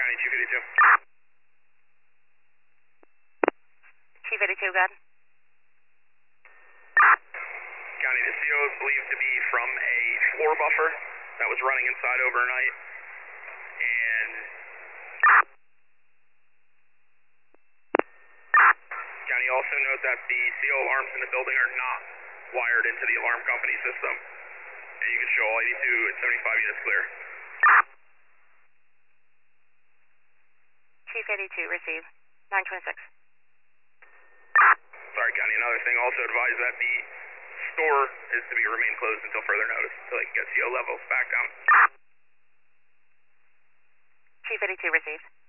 County, Chief 82. Chief 82, go ahead. County, the CO is believed to be from a floor buffer that was running inside overnight. And County, also note that the CO alarms in the building are not wired into the alarm company system. And you can show all 82 and 75 units clear. Chief 82, receive. 926. Sorry, County, another thing, also advise that the store is to be remain closed until further notice, until they can get CO levels back down. Chief 82, received.